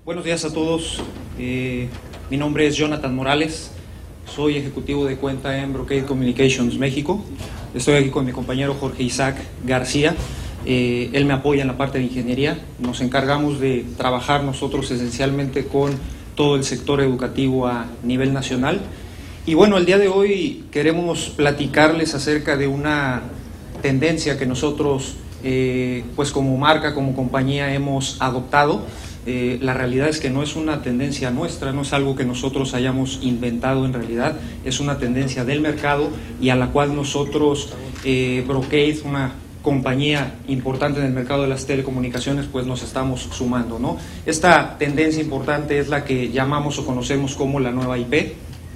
Buenos días a todos. Mi nombre es Jonathan Morales. Soy ejecutivo de cuenta en Brocade Communications México. Estoy aquí con mi compañero Jorge Isaac García. Él me apoya en la parte de ingeniería. Nos encargamos de trabajar nosotros esencialmente con todo el sector educativo a nivel nacional. Y bueno, el día de hoy queremos platicarles acerca de una tendencia que nosotros, pues como marca, como compañía, hemos adoptado. La realidad es que no es una tendencia nuestra, no es algo que nosotros hayamos inventado en realidad, es una tendencia del mercado y a la cual nosotros, Brocade, una compañía importante en el mercado de las telecomunicaciones, pues nos estamos sumando, ¿no? Esta tendencia importante es la que llamamos o conocemos como la nueva IP.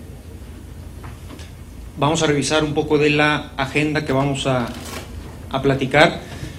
Vamos a revisar un poco de la agenda que vamos a platicar.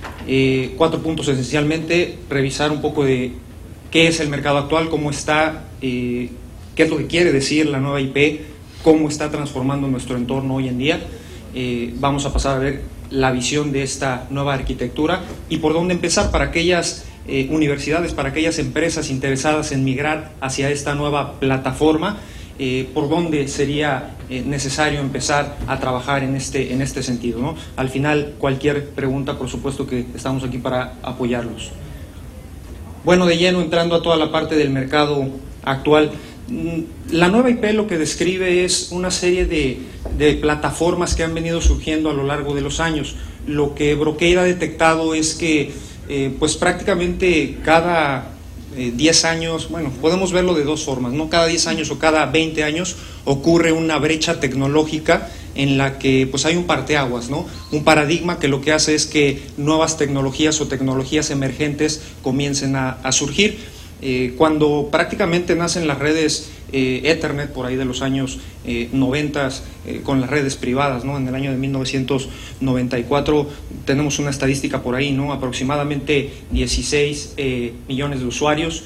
4 puntos esencialmente: revisar un poco de qué es el mercado actual, cómo está, qué es lo que quiere decir la nueva IP, cómo está transformando nuestro entorno hoy en día. Vamos a pasar a ver la visión de esta nueva arquitectura y por dónde empezar para aquellas universidades, para aquellas empresas interesadas en migrar hacia esta nueva plataforma, por dónde sería necesario empezar a trabajar en este sentido, ¿no? Al final, cualquier pregunta, por supuesto que estamos aquí para apoyarlos. Bueno, de lleno, entrando a toda la parte del mercado actual, la nueva IP lo que describe es una serie de plataformas que han venido surgiendo a lo largo de los años. Lo que Brocade ha detectado es que pues prácticamente cada 10 años, bueno, podemos verlo de dos formas, ¿no? Cada 10 años o cada 20 años ocurre una brecha tecnológica en la que pues hay un parteaguas, ¿no? Un paradigma que lo que hace es que nuevas tecnologías o tecnologías emergentes comiencen a surgir. Cuando prácticamente nacen las redes Ethernet por ahí de los años 90 con las redes privadas, ¿no? En el año de 1994 tenemos una estadística por ahí, ¿no? Aproximadamente 16 millones de usuarios,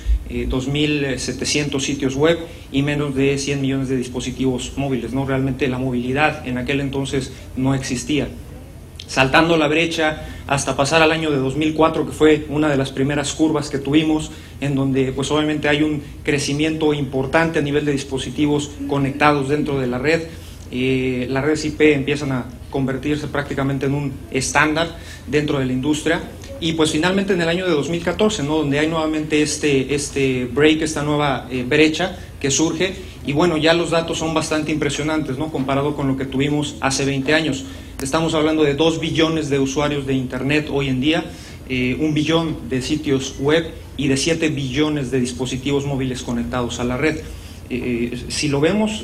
2.700 sitios web y menos de 100 millones de dispositivos móviles, ¿no? Realmente la movilidad en aquel entonces no existía. Saltando la brecha hasta pasar al año de 2004, que fue una de las primeras curvas que tuvimos, en donde pues obviamente hay un crecimiento importante a nivel de dispositivos conectados dentro de la red. Las redes IP empiezan a convertirse prácticamente en un estándar dentro de la industria. Y pues finalmente en el año de 2014, ¿no? Donde hay nuevamente este break, esta nueva brecha que surge, y bueno, ya los datos son bastante impresionantes, ¿no? Comparado con lo que tuvimos hace 20 años. Estamos hablando de 2 billones de usuarios de Internet hoy en día, 1 billón de sitios web y de 7 billones de dispositivos móviles conectados a la red. Si lo vemos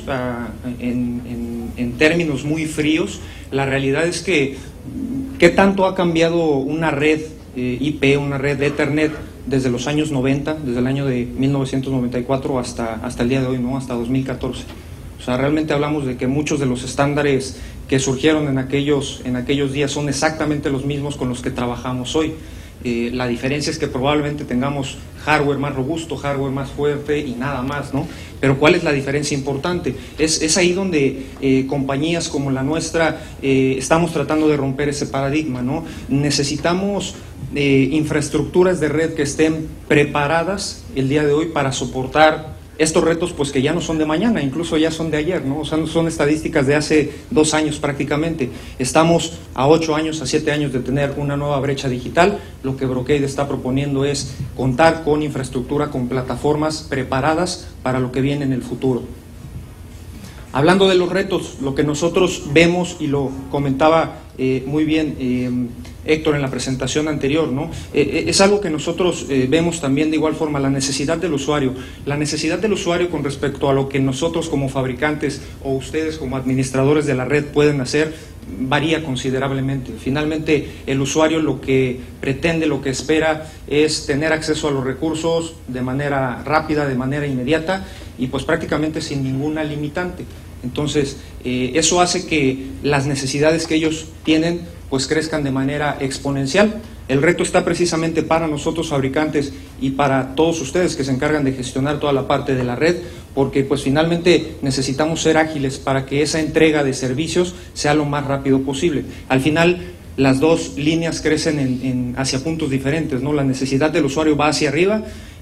en términos muy fríos, la realidad es que ¿qué tanto ha cambiado una red IP, una red de Ethernet desde los años 90, desde el año de 1994 hasta el día de hoy, ¿no? Hasta 2014? O sea, realmente hablamos de que muchos de los estándares que surgieron en aquellos días son exactamente los mismos con los que trabajamos hoy. La diferencia es que probablemente tengamos hardware más robusto, hardware más fuerte y nada más, ¿no? Pero ¿cuál es la diferencia importante? Es ahí donde compañías como la nuestra estamos tratando de romper ese paradigma, ¿no? Necesitamos infraestructuras de red que estén preparadas el día de hoy para soportar estos retos, pues que ya no son de mañana, incluso ya son de ayer, ¿no? O sea, son estadísticas de hace 2 años prácticamente. Estamos a 8 años, a 7 años de tener una nueva brecha digital. Lo que Brocade está proponiendo es contar con infraestructura, con plataformas preparadas para lo que viene en el futuro. Hablando de los retos, lo que nosotros vemos, y lo comentaba muy bien Héctor en la presentación anterior, ¿no? Es algo que nosotros vemos también de igual forma, la necesidad del usuario. La necesidad del usuario con respecto a lo que nosotros como fabricantes o ustedes como administradores de la red pueden hacer varía considerablemente. Finalmente, el usuario lo que pretende, lo que espera es tener acceso a los recursos de manera rápida, de manera inmediata y pues prácticamente sin ninguna limitante. Entonces, eso hace que las necesidades que ellos tienen pues crezcan de manera exponencial. El reto está precisamente para nosotros fabricantes y para todos ustedes que se encargan de gestionar toda la parte de la red, porque pues finalmente necesitamos ser ágiles para que esa entrega de servicios sea lo más rápido posible. Al final, las dos líneas crecen hacia puntos diferentes, ¿no? La necesidad del usuario va hacia arriba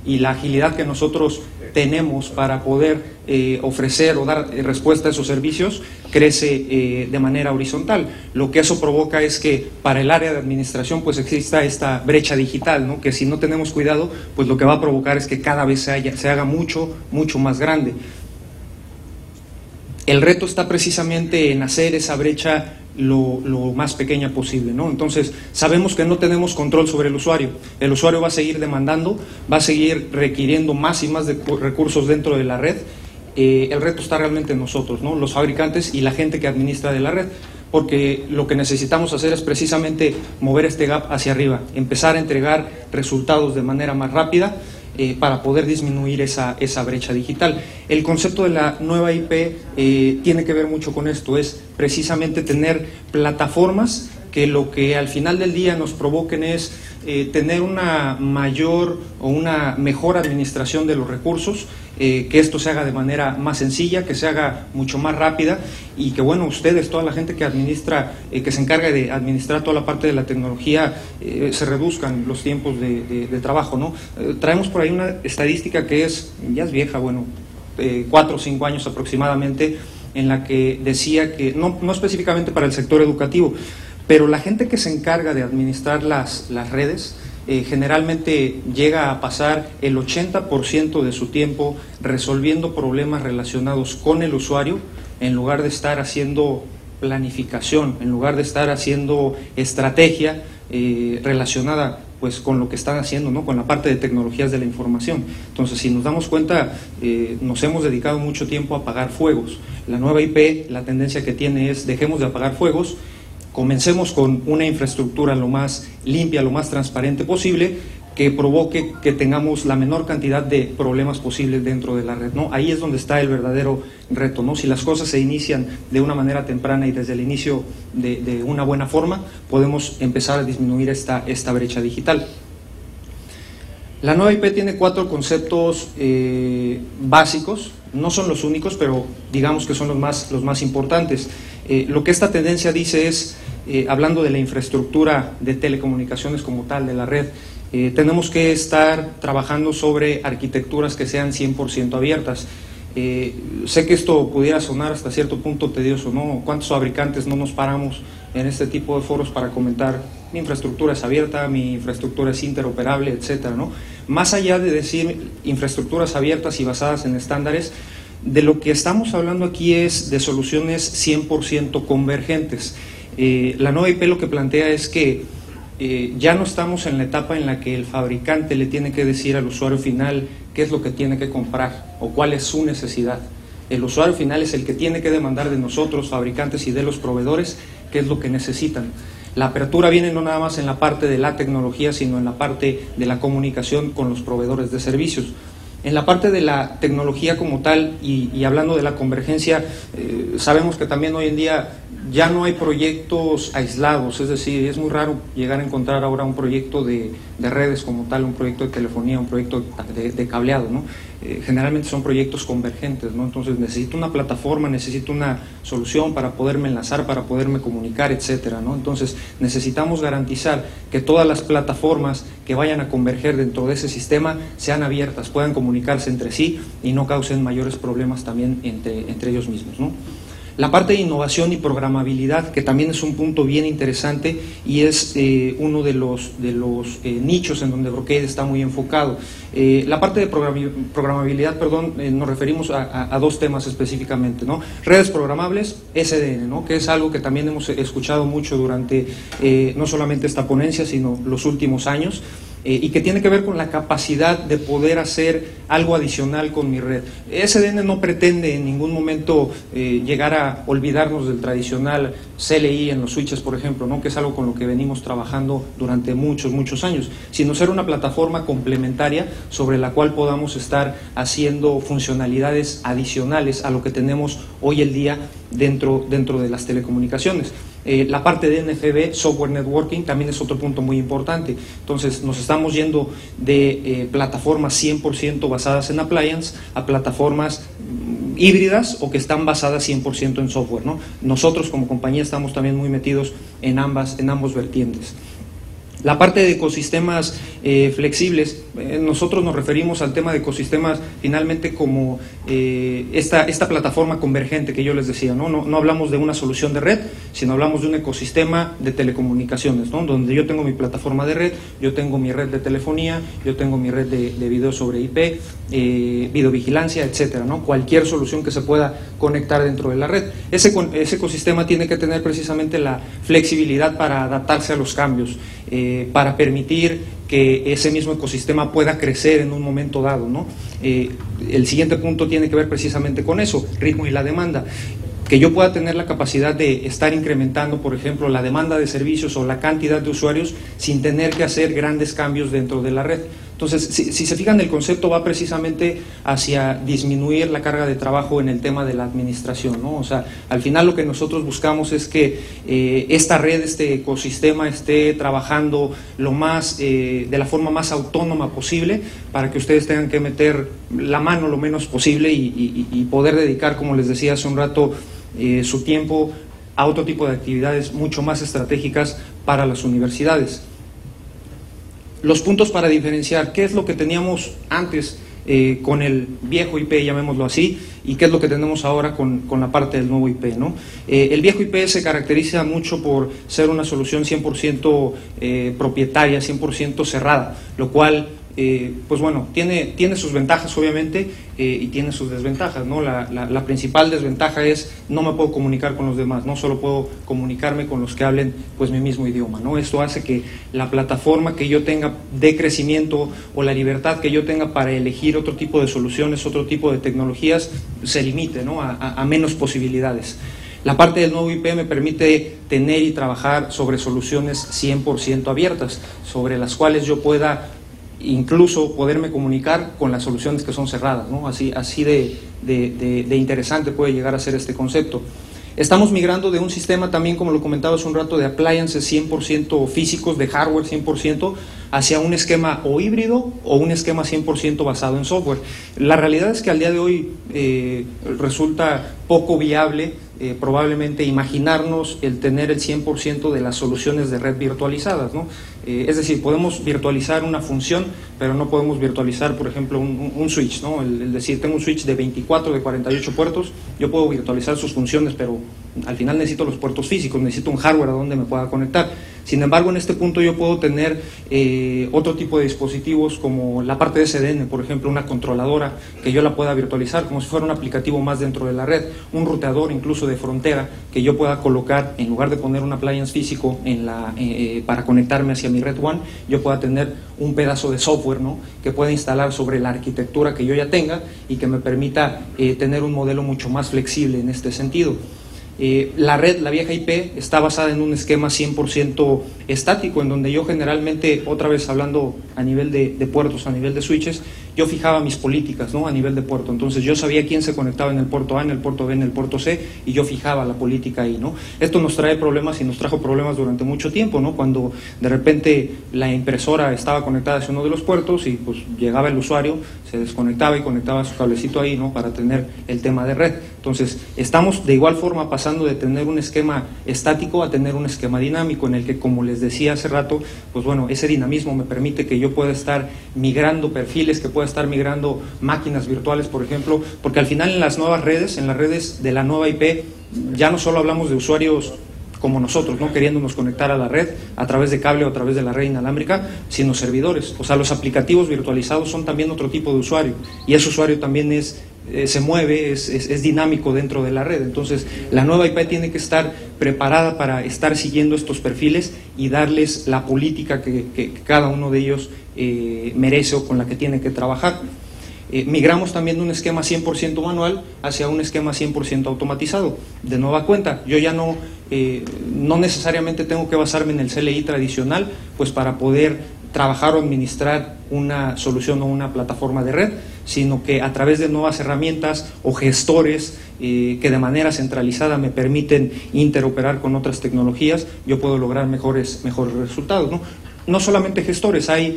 y la agilidad que nosotros tenemos para poder ofrecer o dar respuesta a esos servicios crece de manera horizontal. Lo que eso provoca es que para el área de administración pues exista esta brecha digital, ¿no? Que si no tenemos cuidado, pues lo que va a provocar es que cada vez se haga mucho más grande. El reto está precisamente en hacer esa brecha lo más pequeña posible, ¿no? Entonces, sabemos que no tenemos control sobre el usuario. El usuario va a seguir demandando, va a seguir requiriendo más y más recursos dentro de la red. El reto está realmente en nosotros, ¿no? Los fabricantes y la gente que administra de la red, porque lo que necesitamos hacer es precisamente mover este gap hacia arriba, empezar a entregar resultados de manera más rápida, para poder disminuir esa brecha digital. El concepto de la nueva IP tiene que ver mucho con esto, es precisamente tener plataformas que lo que al final del día nos provoquen es tener una mayor o una mejor administración de los recursos, que esto se haga de manera más sencilla, que se haga mucho más rápida y que, bueno, ustedes, toda la gente que administra, que se encarga de administrar toda la parte de la tecnología, se reduzcan los tiempos de trabajo, ¿no? Traemos por ahí una estadística que ya es vieja, bueno, 4 o 5 años aproximadamente, en la que decía que, no específicamente para el sector educativo, pero la gente que se encarga de administrar las redes generalmente llega a pasar el 80% de su tiempo resolviendo problemas relacionados con el usuario, en lugar de estar haciendo planificación, en lugar de estar haciendo estrategia relacionada pues con lo que están haciendo, ¿no? Con la parte de tecnologías de la información. Entonces, si nos damos cuenta, nos hemos dedicado mucho tiempo a apagar fuegos. La nueva IP, la tendencia que tiene es dejemos de apagar fuegos, comencemos con una infraestructura lo más limpia, lo más transparente posible, que provoque que tengamos la menor cantidad de problemas posibles dentro de la red, ¿no? Ahí es donde está el verdadero reto, ¿no? Si las cosas se inician de una manera temprana y desde el inicio de una buena forma, podemos empezar a disminuir esta brecha digital. La nueva IP tiene 4 conceptos básicos, no son los únicos, pero digamos que son los más importantes. Lo que esta tendencia dice es, hablando de la infraestructura de telecomunicaciones como tal, de la red, tenemos que estar trabajando sobre arquitecturas que sean 100% abiertas. Sé que esto pudiera sonar hasta cierto punto tedioso, ¿no? ¿Cuántos fabricantes no nos paramos en este tipo de foros para comentar mi infraestructura es abierta, mi infraestructura es interoperable, etcétera, ¿no? Más allá de decir infraestructuras abiertas y basadas en estándares, de lo que estamos hablando aquí es de soluciones 100% convergentes. La nueva IP lo que plantea es que ya no estamos en la etapa en la que el fabricante le tiene que decir al usuario final qué es lo que tiene que comprar o cuál es su necesidad. El usuario final es el que tiene que demandar de nosotros, fabricantes, y de los proveedores qué es lo que necesitan. La apertura viene no nada más en la parte de la tecnología, sino en la parte de la comunicación con los proveedores de servicios. En la parte de la tecnología como tal, y hablando de la convergencia, sabemos que también hoy en día ya no hay proyectos aislados, es decir, es muy raro llegar a encontrar ahora un proyecto de redes como tal, un proyecto de telefonía, un proyecto de cableado, ¿no? Generalmente son proyectos convergentes, ¿no? Entonces necesito una plataforma, necesito una solución para poderme enlazar, para poderme comunicar, etcétera, ¿no? Entonces necesitamos garantizar que todas las plataformas que vayan a converger dentro de ese sistema sean abiertas, puedan comunicarse entre sí y no causen mayores problemas también entre ellos mismos, ¿no? La parte de innovación y programabilidad, que también es un punto bien interesante y es uno de los nichos en donde Brocade está muy enfocado. La parte de programabilidad, nos referimos a 2 temas específicamente, ¿no? Redes programables, SDN, ¿no? Que es algo que también hemos escuchado mucho durante no solamente esta ponencia, sino los últimos años. Y que tiene que ver con la capacidad de poder hacer algo adicional con mi red. SDN no pretende en ningún momento llegar a olvidarnos del tradicional CLI en los switches, por ejemplo, ¿no? Que es algo con lo que venimos trabajando durante muchos años, sino ser una plataforma complementaria sobre la cual podamos estar haciendo funcionalidades adicionales a lo que tenemos hoy el día dentro de las telecomunicaciones. La parte de NFV, Software Networking, también es otro punto muy importante. Entonces nos estamos yendo de plataformas 100% basadas en appliance a plataformas híbridas o que están basadas 100% en software, ¿no? Nosotros como compañía estamos también muy metidos en ambos vertientes. La parte de ecosistemas flexibles, nosotros nos referimos al tema de ecosistemas finalmente como esta plataforma convergente que yo les decía, ¿no? No hablamos de una solución de red, sino hablamos de un ecosistema de telecomunicaciones, ¿no? Donde yo tengo mi plataforma de red, yo tengo mi red de telefonía, yo tengo mi red de video sobre IP, videovigilancia, etcétera, ¿no? Cualquier solución que se pueda conectar dentro de la red. Ese ecosistema tiene que tener precisamente la flexibilidad para adaptarse a los cambios, para permitir que ese mismo ecosistema pueda crecer en un momento dado, ¿no? El siguiente punto tiene que ver precisamente con eso, ritmo y la demanda. Que yo pueda tener la capacidad de estar incrementando, por ejemplo, la demanda de servicios o la cantidad de usuarios sin tener que hacer grandes cambios dentro de la red. Entonces, si se fijan, el concepto va precisamente hacia disminuir la carga de trabajo en el tema de la administración, ¿no? O sea, al final lo que nosotros buscamos es que esta red, este ecosistema esté trabajando de la forma más autónoma posible para que ustedes tengan que meter la mano lo menos posible y poder dedicar, como les decía hace un rato, su tiempo a otro tipo de actividades mucho más estratégicas para las universidades. Los puntos para diferenciar, ¿qué es lo que teníamos antes con el viejo IP, llamémoslo así, y qué es lo que tenemos ahora con la parte del nuevo IP, ¿no? El viejo IP se caracteriza mucho por ser una solución 100% propietaria, 100% cerrada, lo cual pues bueno, tiene sus ventajas obviamente y tiene sus desventajas, ¿no? La principal desventaja es no me puedo comunicar con los demás, no solo puedo comunicarme con los que hablen pues mi mismo idioma, ¿no? Esto hace que la plataforma que yo tenga de crecimiento o la libertad que yo tenga para elegir otro tipo de soluciones, otro tipo de tecnologías se limite, ¿no? a menos posibilidades. La parte del nuevo IP me permite tener y trabajar sobre soluciones 100% abiertas, sobre las cuales yo pueda incluso poderme comunicar con las soluciones que son cerradas, ¿no? Así de interesante puede llegar a ser este concepto. Estamos migrando de un sistema también, como lo comentaba hace un rato, de appliances 100% físicos, de hardware 100%, hacia un esquema o híbrido o un esquema 100% basado en software. La realidad es que al día de hoy resulta poco viable probablemente imaginarnos el tener el 100% de las soluciones de red virtualizadas, ¿no? Es decir, podemos virtualizar una función, pero no podemos virtualizar, por ejemplo, un switch, ¿no? El decir, tengo un switch de 24, de 48 puertos, yo puedo virtualizar sus funciones, pero al final necesito los puertos físicos, necesito un hardware a donde me pueda conectar. Sin embargo, en este punto yo puedo tener otro tipo de dispositivos como la parte de SDN, por ejemplo, una controladora que yo la pueda virtualizar como si fuera un aplicativo más dentro de la red, un ruteador incluso de frontera que yo pueda colocar, en lugar de poner un appliance físico para conectarme hacia mi red WAN, yo pueda tener un pedazo de software, ¿no? Que pueda instalar sobre la arquitectura que yo ya tenga y que me permita tener un modelo mucho más flexible en este sentido. La red, la vieja IP, está basada en un esquema 100% estático, en donde yo generalmente, otra vez hablando a nivel de puertos, a nivel de switches, yo fijaba mis políticas, ¿no? A nivel de puerto. Entonces yo sabía quién se conectaba en el puerto A, en el puerto B, en el puerto C, y yo fijaba la política ahí, ¿no? Esto nos trae problemas y nos trajo problemas durante mucho tiempo, ¿no? Cuando de repente la impresora estaba conectada hacia uno de los puertos y pues llegaba el usuario, se desconectaba y conectaba su cablecito ahí, ¿no? Para tener el tema de red. Entonces estamos de igual forma pasando de tener un esquema estático a tener un esquema dinámico, en el que, como les decía hace rato, pues bueno, ese dinamismo me permite que yo pueda estar migrando perfiles, que pueda estar migrando máquinas virtuales, por ejemplo, porque al final en las nuevas redes, en las redes de la nueva IP, ya no solo hablamos de usuarios como nosotros, ¿no? Queriéndonos conectar a la red a través de cable o a través de la red inalámbrica, sino servidores. O sea, los aplicativos virtualizados son también otro tipo de usuario, y ese usuario también se mueve, es dinámico dentro de la red. Entonces la nueva IP tiene que estar preparada para estar siguiendo estos perfiles y darles la política que cada uno de ellos merece o con la que tiene que trabajar. Migramos también de un esquema 100% manual hacia un esquema 100% automatizado. De nueva cuenta, yo ya no necesariamente tengo que basarme en el CLI tradicional pues para poder trabajar o administrar una solución o una plataforma de red, sino que a través de nuevas herramientas o gestores que de manera centralizada me permiten interoperar con otras tecnologías, yo puedo lograr mejores resultados, ¿no? No solamente gestores, hay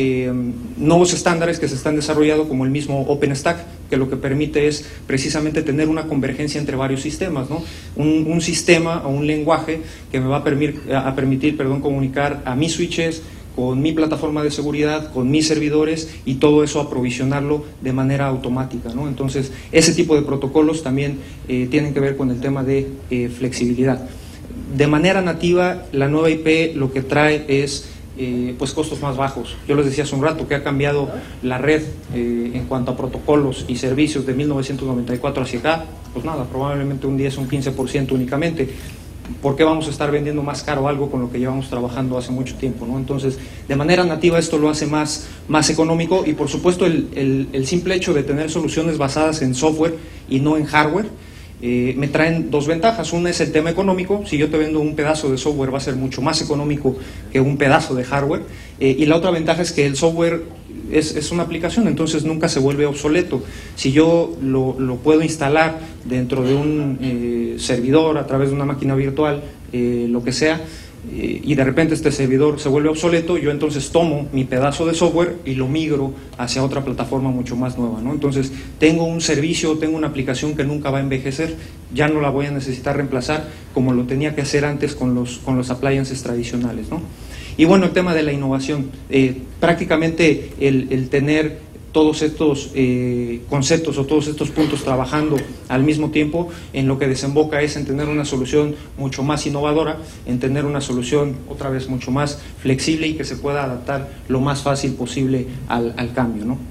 nuevos estándares que se están desarrollando, como el mismo OpenStack, que lo que permite es precisamente tener una convergencia entre varios sistemas, ¿no? Un sistema o un lenguaje que me va a permitir comunicar a mis switches con mi plataforma de seguridad, con mis servidores y todo eso aprovisionarlo de manera automática, ¿no? Entonces, ese tipo de protocolos también tienen que ver con el tema de flexibilidad. De manera nativa, la nueva IP lo que trae es pues costos más bajos. Yo les decía hace un rato que ha cambiado la red en cuanto a protocolos y servicios de 1994 hacia acá, pues nada, probablemente un 10 o un 15% únicamente. ¿Por qué vamos a estar vendiendo más caro algo con lo que llevamos trabajando hace mucho tiempo, ¿no? Entonces, de manera nativa esto lo hace más económico y por supuesto el simple hecho de tener soluciones basadas en software y no en hardware me traen dos ventajas. Una es el tema económico. Si yo te vendo un pedazo de software va a ser mucho más económico que un pedazo de hardware, y la otra ventaja es que el software es una aplicación, entonces nunca se vuelve obsoleto. Si yo lo puedo instalar dentro de un servidor a través de una máquina virtual, lo que sea, y de repente este servidor se vuelve obsoleto, yo entonces tomo mi pedazo de software y lo migro hacia otra plataforma mucho más nueva, ¿no? Entonces tengo un servicio, tengo una aplicación que nunca va a envejecer, ya no la voy a necesitar reemplazar como lo tenía que hacer antes con los appliances tradicionales, ¿no? Y bueno, el tema de la innovación, prácticamente el tener todos estos conceptos o todos estos puntos trabajando al mismo tiempo, en lo que desemboca es en tener una solución mucho más innovadora, en tener una solución otra vez mucho más flexible y que se pueda adaptar lo más fácil posible al cambio, ¿no?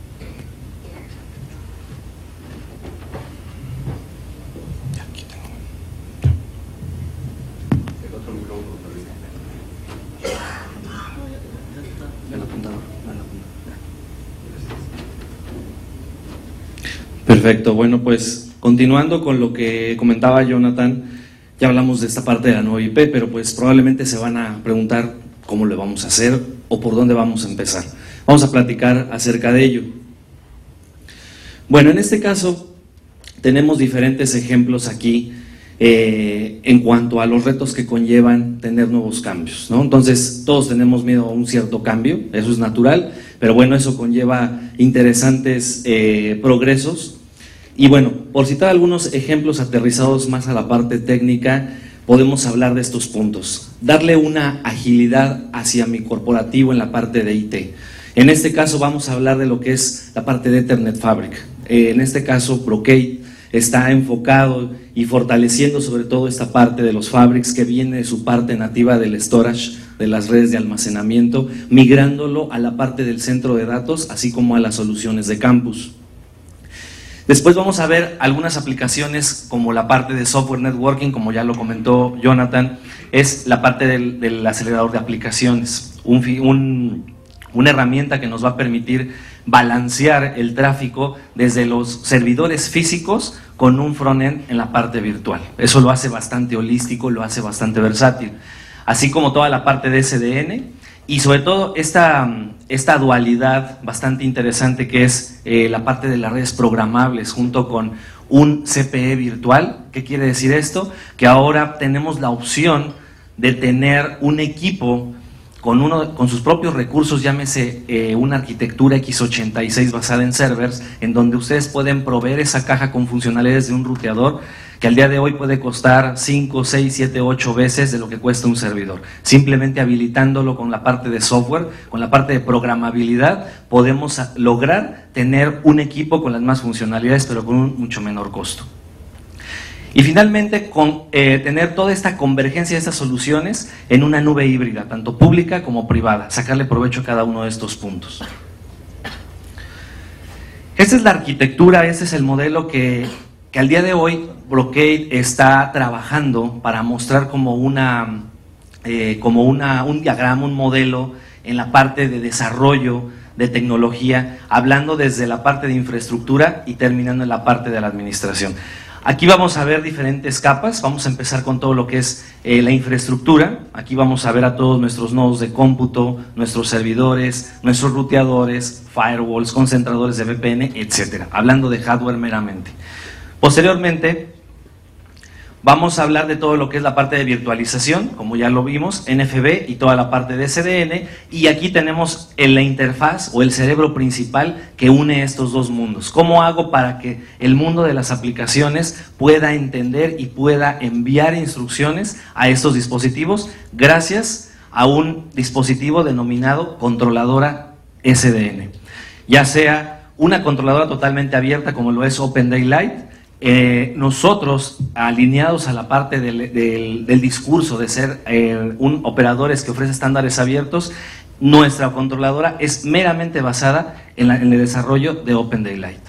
Perfecto, bueno, pues continuando con lo que comentaba Jonathan, ya hablamos de esta parte de la nueva IP, pero pues probablemente se van a preguntar cómo lo vamos a hacer o por dónde vamos a empezar. Vamos a platicar acerca de ello. Bueno, en este caso tenemos diferentes ejemplos aquí en cuanto a los retos que conllevan tener nuevos cambios, ¿no? Entonces, todos tenemos miedo a un cierto cambio, eso es natural, pero bueno, eso conlleva interesantes progresos. Y bueno, por citar algunos ejemplos aterrizados más a la parte técnica, podemos hablar de estos puntos. Darle una agilidad hacia mi corporativo en la parte de IT. En este caso vamos a hablar de lo que es la parte de Ethernet Fabric. En este caso, Brocade está enfocado y fortaleciendo sobre todo esta parte de los fabrics que viene de su parte nativa del storage, de las redes de almacenamiento, migrándolo a la parte del centro de datos, así como a las soluciones de campus. Después vamos a ver algunas aplicaciones como la parte de software networking, como ya lo comentó Jonathan, es la parte del acelerador de aplicaciones, una herramienta que nos va a permitir balancear el tráfico desde los servidores físicos con un frontend en la parte virtual. Eso lo hace bastante holístico, lo hace bastante versátil, así como toda la parte de SDN y sobre todo esta dualidad bastante interesante que es la parte de las redes programables junto con un CPE virtual. ¿Qué quiere decir esto? Que ahora tenemos la opción de tener un equipo con sus propios recursos, llámese una arquitectura x86 basada en servers, en donde ustedes pueden proveer esa caja con funcionalidades de un ruteador que al día de hoy puede costar 5, 6, 7, 8 veces de lo que cuesta un servidor. Simplemente habilitándolo con la parte de software, con la parte de programabilidad, podemos lograr tener un equipo con las más funcionalidades, pero con un mucho menor costo. Y finalmente, tener toda esta convergencia de estas soluciones en una nube híbrida, tanto pública como privada, sacarle provecho a cada uno de estos puntos. Esta es la arquitectura, este es el modelo que al día de hoy Brocade está trabajando para mostrar como un diagrama, un modelo en la parte de desarrollo de tecnología, hablando desde la parte de infraestructura y terminando en la parte de la administración. Aquí vamos a ver diferentes capas, vamos a empezar con todo lo que es la infraestructura. Aquí vamos a ver a todos nuestros nodos de cómputo, nuestros servidores, nuestros ruteadores, firewalls, concentradores de VPN, etcétera, hablando de hardware meramente. Posteriormente, vamos a hablar de todo lo que es la parte de virtualización, como ya lo vimos, NFV y toda la parte de SDN, y aquí tenemos la interfaz o el cerebro principal que une estos dos mundos. ¿Cómo hago para que el mundo de las aplicaciones pueda entender y pueda enviar instrucciones a estos dispositivos? Gracias a un dispositivo denominado controladora SDN, ya sea una controladora totalmente abierta como lo es Open Daylight. Nosotros, alineados a la parte del discurso de ser un operadores que ofrece estándares abiertos, nuestra controladora es meramente basada en el desarrollo de Open Daylight.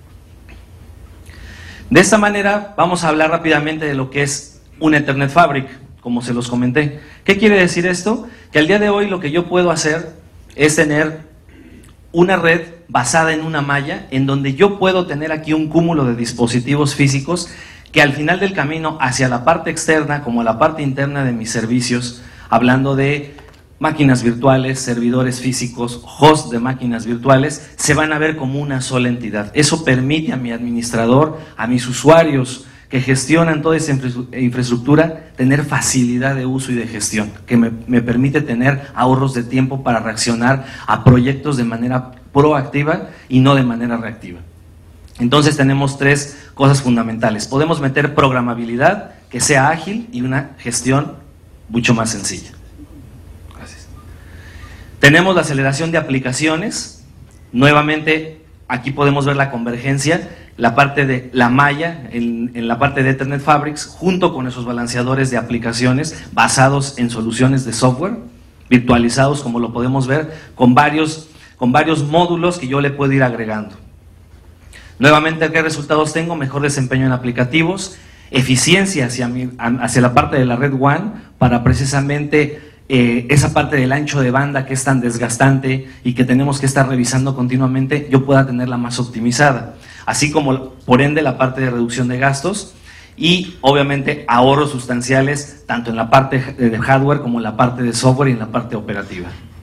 De esta manera vamos a hablar rápidamente de lo que es un Ethernet Fabric, como se los comenté. ¿Qué quiere decir esto? Que al día de hoy lo que yo puedo hacer es tener una red basada en una malla, en donde yo puedo tener aquí un cúmulo de dispositivos físicos que al final del camino, hacia la parte externa como la parte interna de mis servicios, hablando de máquinas virtuales, servidores físicos, host de máquinas virtuales, se van a ver como una sola entidad. Eso permite a mi administrador, a mis usuarios que gestionan toda esa infraestructura, tener facilidad de uso y de gestión, que me permite tener ahorros de tiempo para reaccionar a proyectos de manera proactiva y no de manera reactiva. Entonces tenemos tres cosas fundamentales. Podemos meter programabilidad, que sea ágil, y una gestión mucho más sencilla. Gracias. Tenemos la aceleración de aplicaciones. Nuevamente, aquí podemos ver la convergencia, la parte de la malla, en la parte de Ethernet Fabrics, junto con esos balanceadores de aplicaciones basados en soluciones de software, virtualizados, como lo podemos ver, con varios módulos que yo le puedo ir agregando. Nuevamente, ¿qué resultados tengo? Mejor desempeño en aplicativos, eficiencia hacia la parte de la red WAN, para precisamente esa parte del ancho de banda que es tan desgastante y que tenemos que estar revisando continuamente, yo pueda tenerla más optimizada. Así como, por ende, la parte de reducción de gastos y, obviamente, ahorros sustanciales, tanto en la parte de hardware como en la parte de software y en la parte operativa.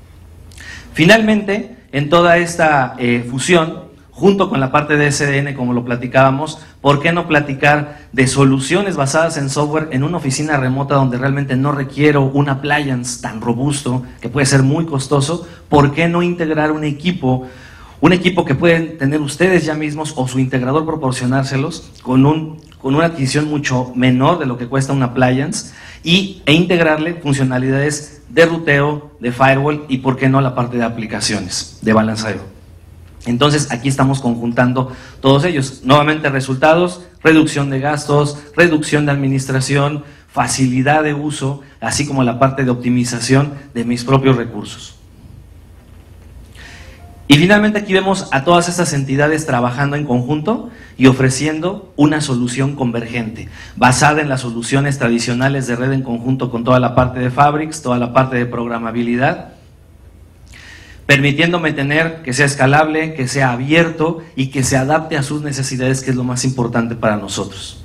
Finalmente, en toda esta fusión, junto con la parte de SDN, como lo platicábamos, ¿por qué no platicar de soluciones basadas en software en una oficina remota donde realmente no requiero un appliance tan robusto, que puede ser muy costoso? ¿Por qué no integrar un equipo que pueden tener ustedes ya mismos o su integrador proporcionárselos con una adquisición mucho menor de lo que cuesta un appliance e integrarle funcionalidades de ruteo, de firewall y, por qué no, la parte de aplicaciones, de balanceo? Entonces, aquí estamos conjuntando todos ellos. Nuevamente, resultados: reducción de gastos, reducción de administración, facilidad de uso, así como la parte de optimización de mis propios recursos. Y finalmente, aquí vemos a todas estas entidades trabajando en conjunto y ofreciendo una solución convergente, basada en las soluciones tradicionales de red en conjunto, con toda la parte de Fabrics, toda la parte de programabilidad, permitiéndome tener que sea escalable, que sea abierto y que se adapte a sus necesidades, que es lo más importante para nosotros.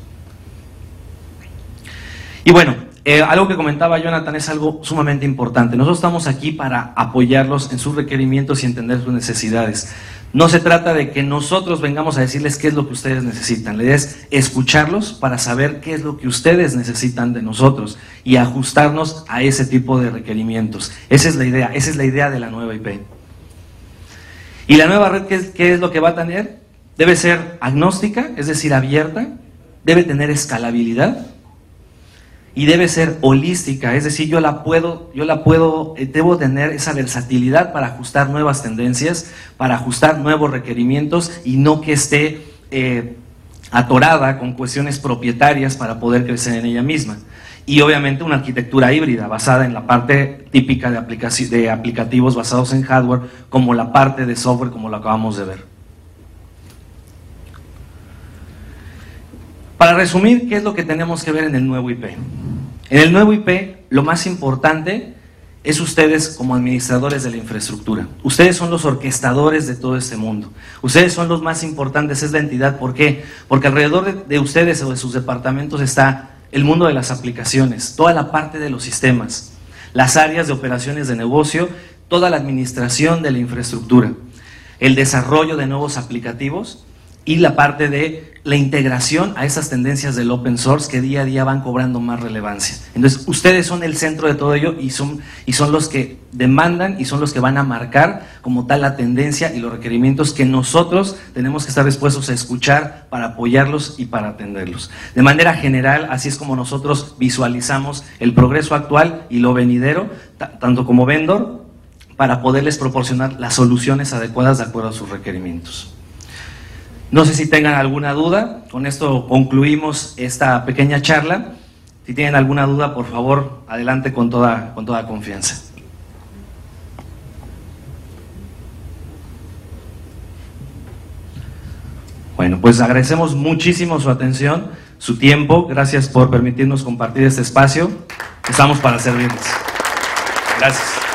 Y bueno, algo que comentaba Jonathan es algo sumamente importante. Nosotros estamos aquí para apoyarlos en sus requerimientos y entender sus necesidades. No se trata de que nosotros vengamos a decirles qué es lo que ustedes necesitan. La idea es escucharlos para saber qué es lo que ustedes necesitan de nosotros y ajustarnos a ese tipo de requerimientos. Esa es la idea de la nueva IP. Y la nueva red, ¿qué es lo que va a tener? Debe ser agnóstica, es decir, abierta, debe tener escalabilidad y debe ser holística, es decir, debo tener esa versatilidad para ajustar nuevas tendencias, para ajustar nuevos requerimientos y no que esté atorada con cuestiones propietarias para poder crecer en ella misma. Y obviamente una arquitectura híbrida basada en la parte típica de aplicativos basados en hardware, como la parte de software, como lo acabamos de ver. Para resumir, ¿qué es lo que tenemos que ver en el nuevo IP? En el nuevo IP, lo más importante es ustedes como administradores de la infraestructura. Ustedes son los orquestadores de todo este mundo. Ustedes son los más importantes, es la entidad. ¿Por qué? Porque alrededor de ustedes o de sus departamentos está el mundo de las aplicaciones, toda la parte de los sistemas, las áreas de operaciones de negocio, toda la administración de la infraestructura, el desarrollo de nuevos aplicativos y la parte de la integración a esas tendencias del open source que día a día van cobrando más relevancia. Entonces, ustedes son el centro de todo ello y son los que demandan y son los que van a marcar como tal la tendencia y los requerimientos que nosotros tenemos que estar dispuestos a escuchar para apoyarlos y para atenderlos. De manera general, así es como nosotros visualizamos el progreso actual y lo venidero, tanto como vendor, para poderles proporcionar las soluciones adecuadas de acuerdo a sus requerimientos. No sé si tengan alguna duda, con esto concluimos esta pequeña charla. Si tienen alguna duda, por favor, adelante con toda confianza. Bueno, pues agradecemos muchísimo su atención, su tiempo. Gracias por permitirnos compartir este espacio. Estamos para servirles. Gracias.